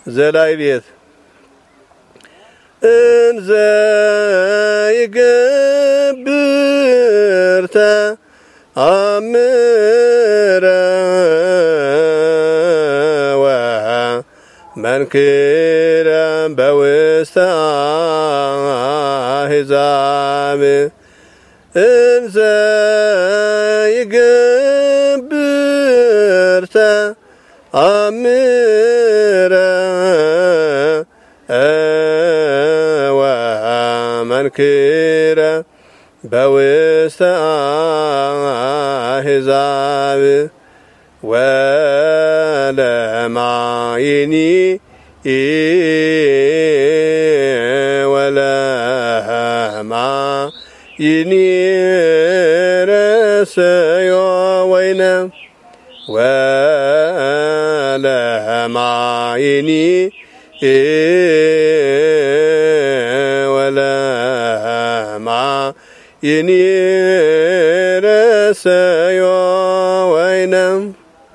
ዘላይ ቤት እንዘ ይገብር ተአምረ ወመንክረ በውስተ አሕዛብ እንዘ ይገብር ተአምረ ወመንክረ በውስተ አሕዛብ ወለማይኒ ወለማይኒ ረሰዮ ወይነ ወለማይኒ ወለማይኒ ረሰዮ